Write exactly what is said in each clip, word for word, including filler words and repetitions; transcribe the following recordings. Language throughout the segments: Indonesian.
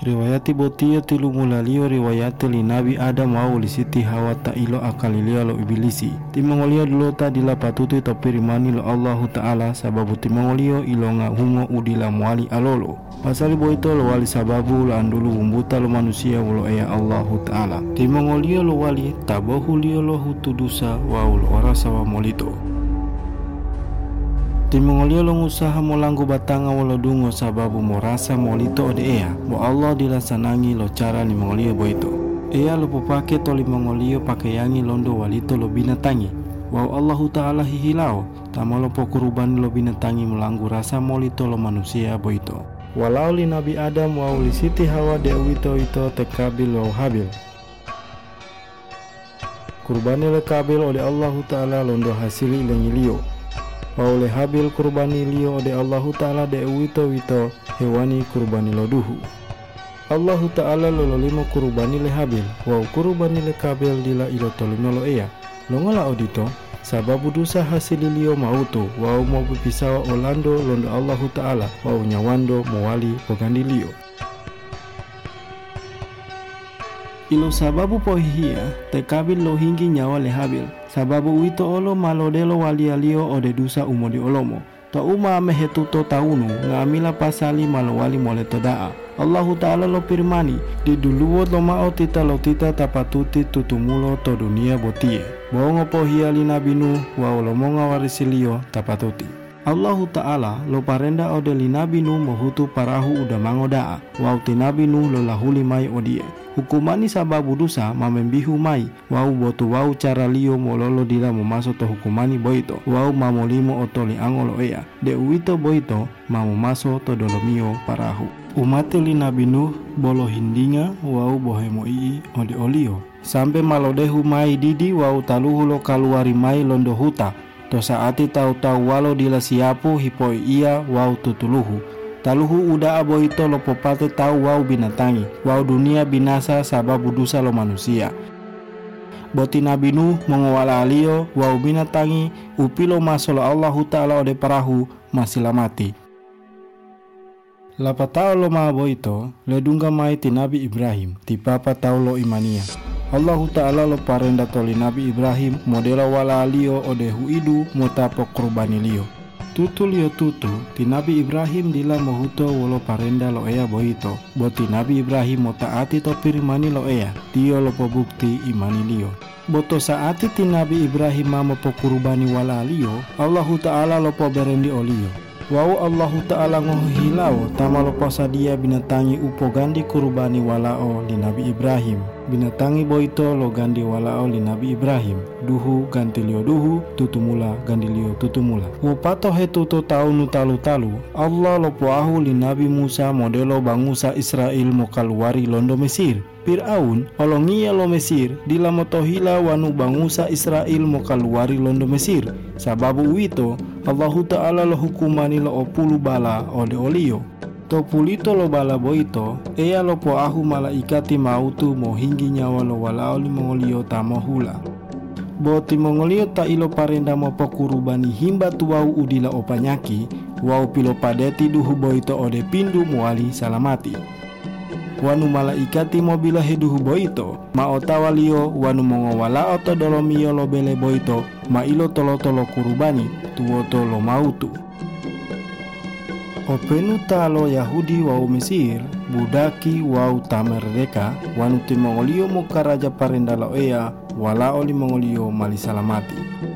riwayati botia tilu mulalio riwayati li Nabi Adam wau li Siti Hawa ta ilo akalilio lo ibilisi timongolio dulu ta dila patutu to pirimani lo Allahu Ta'ala sababu timongolio ilo nga hungo udila muali alolo pasali boito lo wali sababu lo andulu umbuta lo manusia ulo ea Allahu Ta'ala timongolio lo wali tabohulio lo hutudusa wau lo orasa wa molito timongolio lo ngusaha molanggu batanga walo dungo sababu morasa molito ode ea bo Allah dilasanangi lo cara ni mongolio boito ea lo popake to li mongolio pakeyangi londo walito lo binatangi wau Allahu Ta'ala hihilao tamalo pokurubani lo binatangi melanggu rasa molito lo manusia boito walau li Nabi Adam wau li Siti Hawa de wito ito tekabil wau habil kurbani le kabil ode Allahu Ta'ala londo hasili lengilio Paule habil kurbani lio de Allahu Ta'ala de wito wito hewani kurbani loduhu Allahu Ta'ala lolo limo kurbani le habil wau kurbani le kabil dila ilo tolino lo ea longola odito sababu dosa hasil lio mauto wau mau pisawa olando londo Allahu Ta'ala wau nyawando mowali pogandi lio ilo sababu pohihia tekabil lo hinggi nyawa le habil sababu wito olo malodelo walialio ode dusa umodi olomo ta uma mehetuto taunu ngamila pasali malowali moleto daa Allahu Ta'ala lo firmani di duluwo lo mao tita lo tita tapatuti tutumulo to dunia botie bongo pohia li Nabi Nuh wa olomonga warisilio tapatuti Allahu Ta'ala lo parenda ode li Nabi Nuh mohutu parahu uda mango daa wa uti Nabi Nuh lo lahuli mai odie hukumani sababu dosa mamembihu mai wau botu wau cara lio mololo dila memaso to hukumani boito wau mamolimo otoli angolo ea de uito boito mamomaso to dolomio parahu umate li Nabi Nuh bolo hindinga wau bohemo ii ode olio sampai malodehu mai didi wau taluhu lo kaluari mai londo huta to saati tau-tau walo dila siapu hipoi ia wau tutuluhu taluhu uda aboito lo popate tau wau binatangi wau dunia binasa sababu dosa lo manusia boti Nabi Nuh mengawala alio wau binatangi upilo masolo Allahu Ta'ala ode parahu masilamati lapatao lo maaboito ledungga mai ti Nabi Ibrahim ti papa tau lo imania Allahu Ta'ala lo parenda toli Nabi Ibrahim modela wala alio ode huidu motapo kurbani lio tutu lio tutu ti Nabi Ibrahim dila mohuto wolo parenda lo ea boito boti Nabi Ibrahim motaati to pirimani lo ea tio lo pobukti imani lio boto saati ti Nabi Ibrahim mamo pokurubani wala lio Allahu Ta'ala lo po berendi olio wau Allahu Ta'ala ngohilau tamalo posadia binatangi upo gandi kurubani walao li Nabi Ibrahim binatangi boito lo gandi walao li Nabi Ibrahim duhu ganti lio duhu tutumula gandi lio tutumula wopato hetuto taunu talu-talu Allah lo poahu li Nabi Musa modelo bangusa Israel mo kaluari londo Mesir Fir'aun olongia lo Mesir dila motohila wanu bangusa Israel mo kaluari londo Mesir sababu wito Allahu Ta'ala lo hukumani lo opulu bala ode olio to pulito lo bala boito ea lo poahu malaikati mautu mo hinggi nyawa lo walao li mongolio tamohula boti mongolio ta ilo parenda mo pokurubani himba tuwau udila opanyaki wau pilo padeti duhu boito ode pindu muali salamati wanu malaikati mobila heduhu boito ma otawalio wanu mongowala oto dolomio lo bele boito ma ilo tolo-tolo kurubani tuwoto lo mautu openuta lo Yahudi wau Mesir budaki wau tamerdeka wanu ti mongolio muka raja parenda lo ea wala oli mongolio mali salamati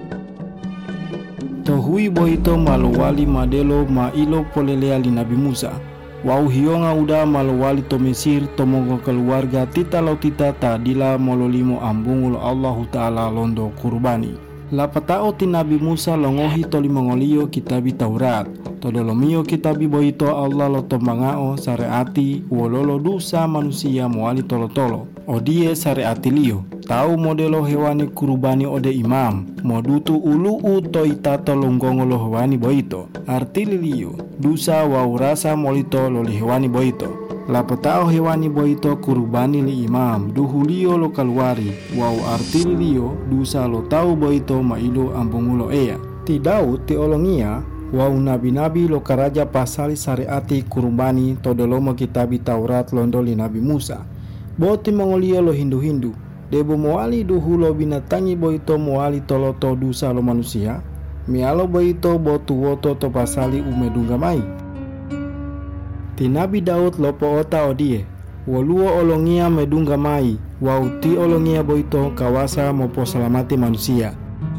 tohui boito maluwali madelo ma ilo polelea li Nabi Musa wau hionga uda malowali to Mesir to mongo keluarga tita lo tita ta dila mololimo ambungulo Allahu Ta'ala londo kurbani lapatao ti Nabi Musa longohi toli mongolio kitabi Taurat todolomio kitabi boito Allah lo tombangao sareati wololo dusa manusia moali tolo-tolo odie sareati lio tau modelo hewani kurubani ode imam modutu ulu uto itato longgongo lo hewani boito artili lio dusa wau rasa molito lo li hewani boito lapatao hewani boito kurubani li imam duhulio lo kaluari wau artili lio dusa lo tau boito mailu ambungulo ea ti Daud ti olongia Wau nabi-nabi lo karaja pasali syariati kurbani todolomo kitabi Taurat londoli Nabi Musa. Boti mongolio lo hindu-hindu. Debo moali duhu lo binatangi boito moali toloto dusa lo manusia. Mialo boito botu woto to pasali umedunga mai. Ti Nabi Daud lopo ota odie. Waluo olongia medunga mai. Wau ti olongia boito kawasa mopo salamati manusia.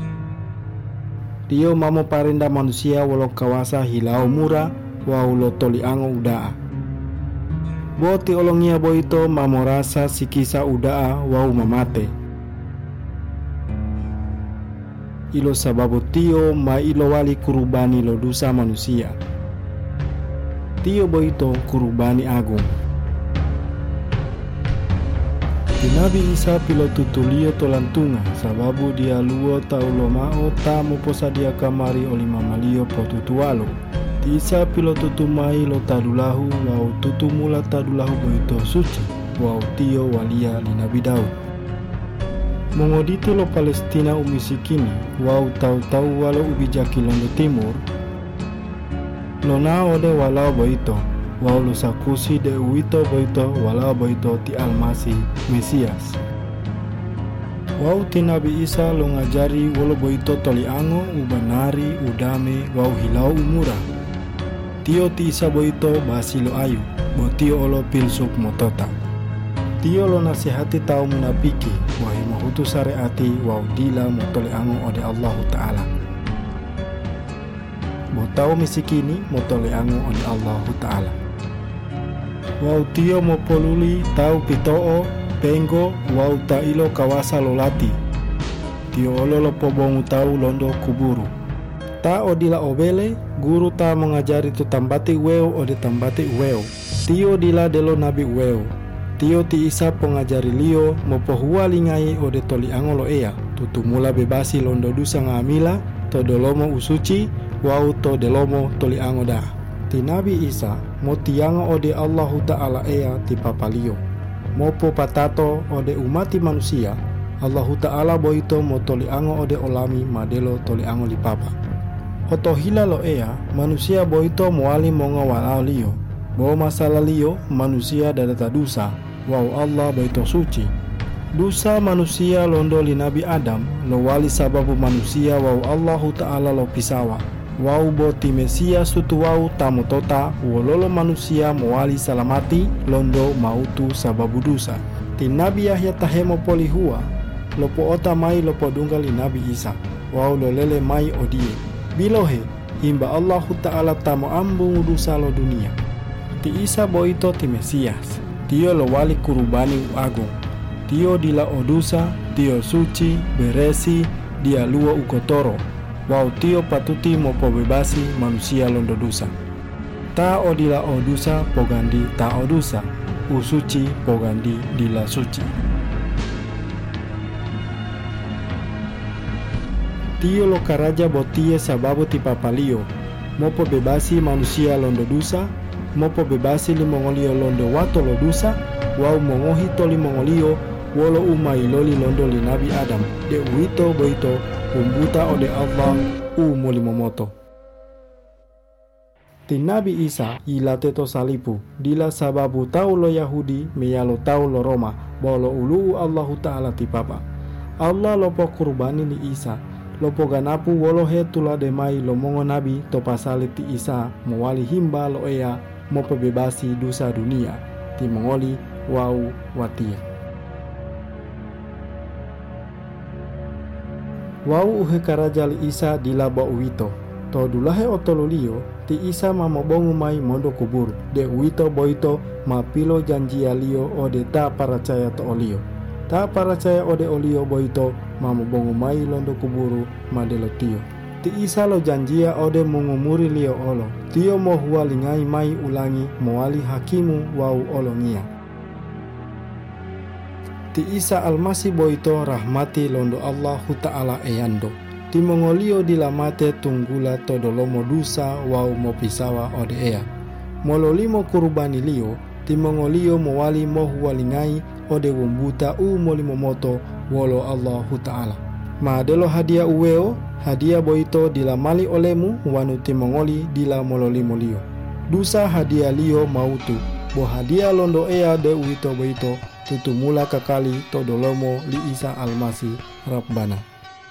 Dio mamo parenda manusia walau kawasa hilao mura wau lo toli ango udaa. Boti olongia boito mamo rasa sikisa udaa wau mamate. Ilo sababu tio ma ilo wali kurubani lo dusa manusia. Tio boito kurubani agung. Di Nabi Isa pilo tutulio tolantunga sababu dia luo tau lo mao tamu posa dia kamari oli mamalio po tutualo. Ti Isa pilo tutumai lo tadulahu wau tutumula tadulahu boito suci wau tio walia li Nabi Daud. Mongoditi lo Palestina umisikini wau tau-tau walau ubijaki londo timur. Lo na ode walau boito. Wau lo sakusi de uito boito walau boito ti almasi Mesias. Wau ti Nabi Isa lo ngajari walau boito toli ango ubanari udame wau hilau umura. Tio ti Isa boito basi lo ayu bo tio olo pilsuk motota. Tio lo nasihati tau munapiki wahi mahutu sareati wau dila motoli ango ode Allah Ta'ala. Bo tau misikini motoli ango ode Allah Ta'ala. Wau tio mo poluli tau pitoo penggo wau tailo kawasa lolati. Tio olo lo pobongu tau londo kuburu. Ta odila obele guru ta mengajari tu tambati weo ode tambati weo. Tio dila delo nabi weo. Tio ti Isa pengajari lio mo pohua lingai ode toli angolo ea. Tutumula bebasi londo dusa ngamila to dolomo usuci wau to delomo toli angoda. Ti Nabi Isa mo tianga ode Allahu Ta'ala ea ti papalio. Mopo patato ode umati manusia Allahu Ta'ala boito mo toli ango ode olami madelo toli ango li papa. Oto hila lo ea manusia boito moali monga walao lio. Bo masalah lio manusia dadata dusa. Wau Allah boito suci. Dusa manusia londo li Nabi Adam lo wali sababu manusia wau Allahu Ta'ala lo pisawa. Wau boti Mesias tutu wau tamu tota wololo manusia moali salamati londo mautu sababu dusa. Ti Nabi Yahya tahemo polihua lopo ota mai lopo dunggali Nabi Isa. Wau lo lele mai odie. Bilohe himba Allahu Ta'ala tamu ambung dusa lo dunia. Ti Isa boito ti Mesias. Tio lo wali kurubani agung. Tio dila odusa, tio suci, beresi, dia lua ukotoro. Wau tio patuti mo pobebasi manusia londo dusa. Ta odila odusa pogandi ta odusa. Usuci pogandi dila suci. Tio lo karaja botie sababu ti papalio. Mo pobebasi manusia londo dusa. Mo pobebasi li mongolio londo wato lo dusa. Wau mongohi toli mongolio wolo umai loli londo li Nabi Adam. De uito boito umbuta ode Allah u molimomoto. Ti Nabi Isa ilate to salipu dila sababu tau lo Yahudi meyalo tau lo Roma bolo ulu Allahu Ta'ala ti papa. Allah lopo kurbani ni Isa lopo ganapu wolo he tula demai lo mongo nabi to pasali ti Isa mowali himba lo ea mo pebebasi dusa dunia ti mongoli wau watia. Wau uhe karajali Isa dilaba uwito. To dulahe otololio ti Isa mamobongu mai mondo kubur. De uwito boito mapilo janjia lio ode ta paracaya to olio. Ta paracaya ode olio boito mamobongu mai londo kuburu madelo tio. Ti Isa lo janjia ode mungumuri lio olo. Tio mo hualingai mai ulangi moali hakimu wau olongia. Ti Isa almasi boito rahmati londo Allahu Ta'ala eyando. Ti mongolio dilamate tunggula todolomo dusa wau mo pisawa ode ea. Mololimo kurubani lio ti mongolio mowali mo hualingai ode wumbuta u molimo moto wolo Allahu Ta'ala. Maadelo hadiah uweo, hadiah boito dila mali olemu wanuti mongoli dila mololi molio. Dusa hadiah lio mautu, bo hadiah londo ea de uito boito tutumula kakali todolomo li Isa almasi Rabbana.